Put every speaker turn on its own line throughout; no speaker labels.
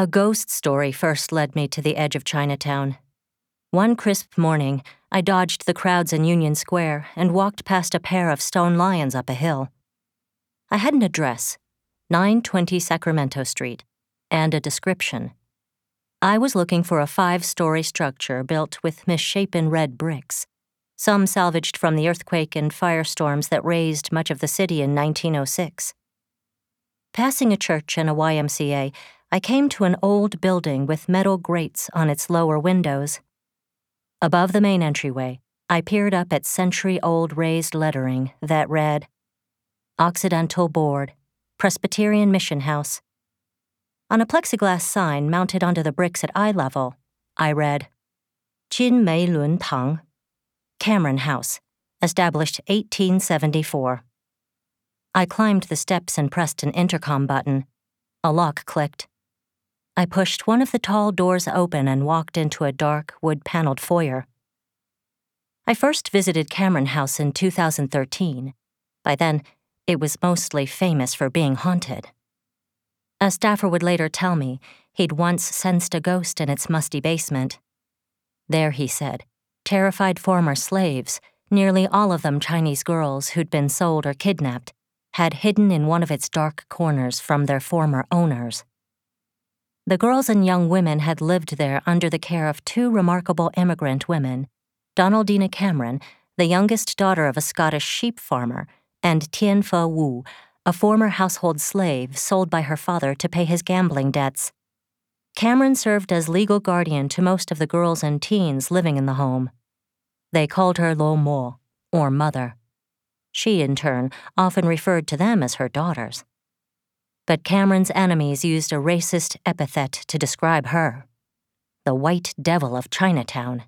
A ghost story first led me to the edge of Chinatown. One crisp morning, I dodged the crowds in Union Square and walked past a pair of stone lions up a hill. I had an address, 920 Sacramento Street, and a description. I was looking for a 5-story structure built with misshapen red bricks, some salvaged from the earthquake and firestorms that razed much of the city in 1906. Passing a church and a YMCA, I came to an old building with metal grates on its lower windows. Above the main entryway, I peered up at century-old raised lettering that read, Occidental Board, Presbyterian Mission House. On a plexiglass sign mounted onto the bricks at eye level, I read, Jin Mei Lun Tang, Cameron House, established 1874. I climbed the steps and pressed an intercom button. A lock clicked. I pushed one of the tall doors open and walked into a dark, wood-paneled foyer. I first visited Cameron House in 2013. By then, it was mostly famous for being haunted. A staffer would later tell me he'd once sensed a ghost in its musty basement. There, he said, terrified former slaves, nearly all of them Chinese girls who'd been sold or kidnapped, had hidden in one of its dark corners from their former owners. The girls and young women had lived there under the care of 2 remarkable immigrant women, Donaldina Cameron, the youngest daughter of a Scottish sheep farmer, and Tian Fe Wu, a former household slave sold by her father to pay his gambling debts. Cameron served as legal guardian to most of the girls and teens living in the home. They called her Lo Mo, or Mother. She, in turn, often referred to them as her daughters. But Cameron's enemies used a racist epithet to describe her, the White Devil of Chinatown.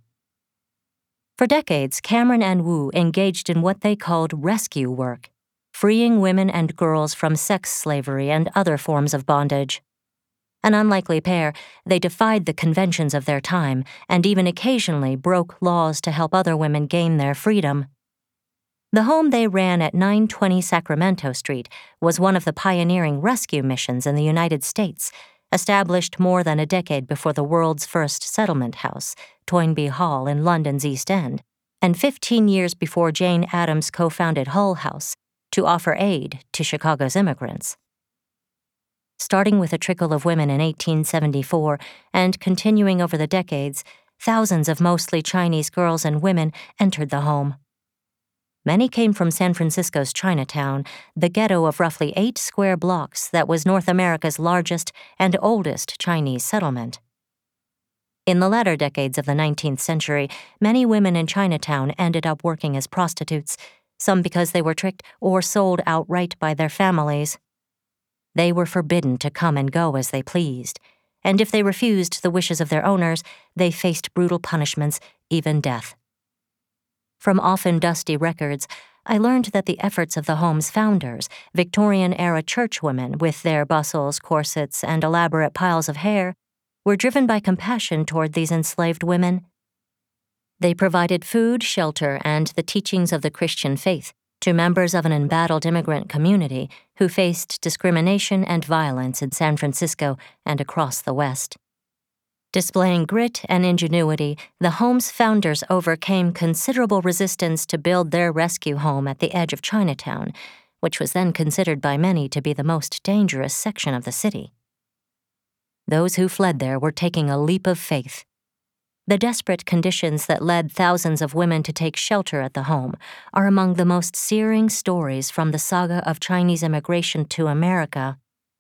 For decades, Cameron and Wu engaged in what they called rescue work, freeing women and girls from sex slavery and other forms of bondage. An unlikely pair, they defied the conventions of their time and even occasionally broke laws to help other women gain their freedom. The home they ran at 920 Sacramento Street was one of the pioneering rescue missions in the United States, established more than a decade before the world's first settlement house, Toynbee Hall in London's East End, and 15 years before Jane Addams co-founded Hull House, to offer aid to Chicago's immigrants. Starting with a trickle of women in 1874 and continuing over the decades, thousands of mostly Chinese girls and women entered the home. Many came from San Francisco's Chinatown, the ghetto of roughly 8 square blocks that was North America's largest and oldest Chinese settlement. In the latter decades of the 19th century, many women in Chinatown ended up working as prostitutes, some because they were tricked or sold outright by their families. They were forbidden to come and go as they pleased, and if they refused the wishes of their owners, they faced brutal punishments, even death. From often dusty records, I learned that the efforts of the home's founders, Victorian-era churchwomen with their bustles, corsets, and elaborate piles of hair, were driven by compassion toward these enslaved women. They provided food, shelter, and the teachings of the Christian faith to members of an embattled immigrant community who faced discrimination and violence in San Francisco and across the West. Displaying grit and ingenuity, the home's founders overcame considerable resistance to build their rescue home at the edge of Chinatown, which was then considered by many to be the most dangerous section of the city. Those who fled there were taking a leap of faith. The desperate conditions that led thousands of women to take shelter at the home are among the most searing stories from the saga of Chinese immigration to America.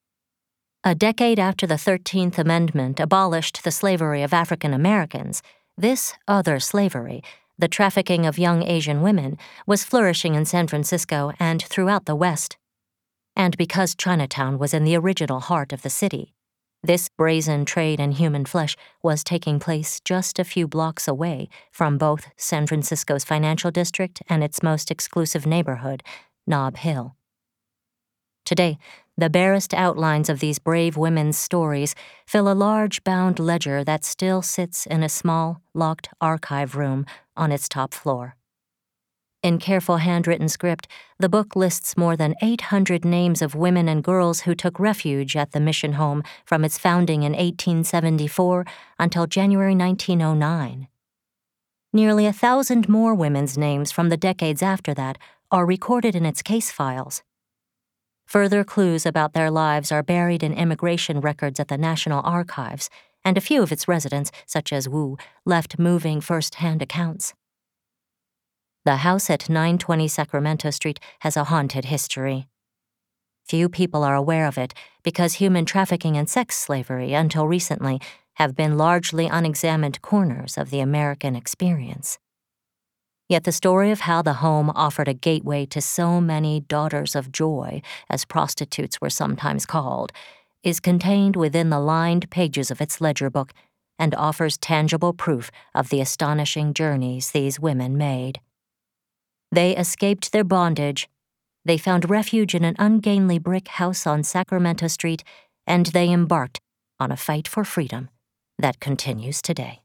A decade after the 13th Amendment abolished the slavery of African Americans, this other slavery, the trafficking of young Asian women, was flourishing in San Francisco and throughout the West. And because Chinatown was in the original heart of the city, this brazen trade in human flesh was taking place just a few blocks away from both San Francisco's financial district and its most exclusive neighborhood, Nob Hill. Today, the barest outlines of these brave women's stories fill a large bound ledger that still sits in a small, locked archive room on its top floor. In careful handwritten script, the book lists more than 800 names of women and girls who took refuge at the mission home from its founding in 1874 until January 1909. Nearly 1,000 more women's names from the decades after that are recorded in its case files. Further clues about their lives are buried in immigration records at the National Archives, and a few of its residents, such as Wu, left moving first-hand accounts. The house at 920 Sacramento Street has a haunted history. Few people are aware of it because human trafficking and sex slavery, until recently, have been largely unexamined corners of the American experience. Yet the story of how the home offered a gateway to so many daughters of joy, as prostitutes were sometimes called, is contained within the lined pages of its ledger book and offers tangible proof of the astonishing journeys these women made. They escaped their bondage, they found refuge in an ungainly brick house on Sacramento Street, and they embarked on a fight for freedom that continues today.